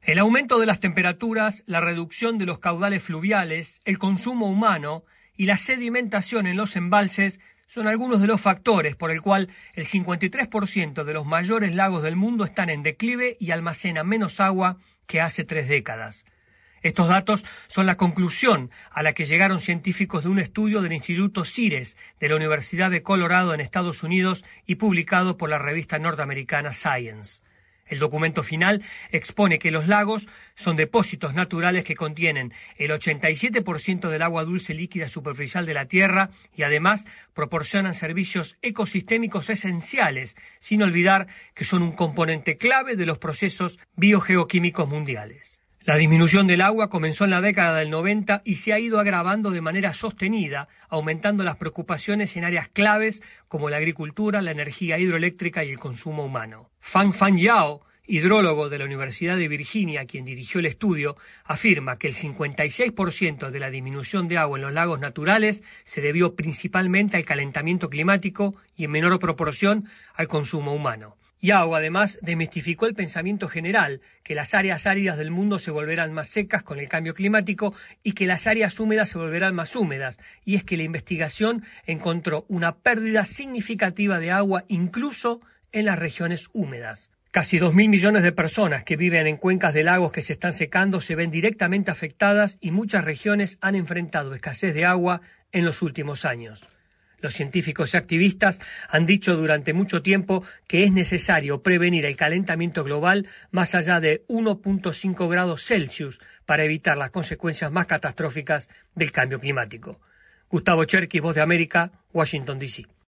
El aumento de las temperaturas, la reducción de los caudales fluviales, el consumo humano y la sedimentación en los embalses son algunos de los factores por el cual el 53% de los mayores lagos del mundo están en declive y almacenan menos agua que hace 3 décadas. Estos datos son la conclusión a la que llegaron científicos de un estudio del Instituto CIRES de la Universidad de Colorado en Estados Unidos y publicado por la revista norteamericana Science. El documento final expone que los lagos son depósitos naturales que contienen el 87% del agua dulce líquida superficial de la Tierra y además proporcionan servicios ecosistémicos esenciales, sin olvidar que son un componente clave de los procesos biogeoquímicos mundiales. La disminución del agua comenzó en la década del 90 y se ha ido agravando de manera sostenida, aumentando las preocupaciones en áreas claves como la agricultura, la energía hidroeléctrica y el consumo humano. Fan Yao, hidrólogo de la Universidad de Virginia, quien dirigió el estudio, afirma que el 56% de la disminución de agua en los lagos naturales se debió principalmente al calentamiento climático y en menor proporción al consumo humano. Yao además desmistificó el pensamiento general que las áreas áridas del mundo se volverán más secas con el cambio climático y que las áreas húmedas se volverán más húmedas, y es que la investigación encontró una pérdida significativa de agua incluso en las regiones húmedas. Casi 2.000 millones de personas que viven en cuencas de lagos que se están secando se ven directamente afectadas y muchas regiones han enfrentado escasez de agua en los últimos años. Los científicos y activistas han dicho durante mucho tiempo que es necesario prevenir el calentamiento global más allá de 1.5 grados Celsius para evitar las consecuencias más catastróficas del cambio climático. Gustavo Cherkis, Voz de América, Washington, D.C.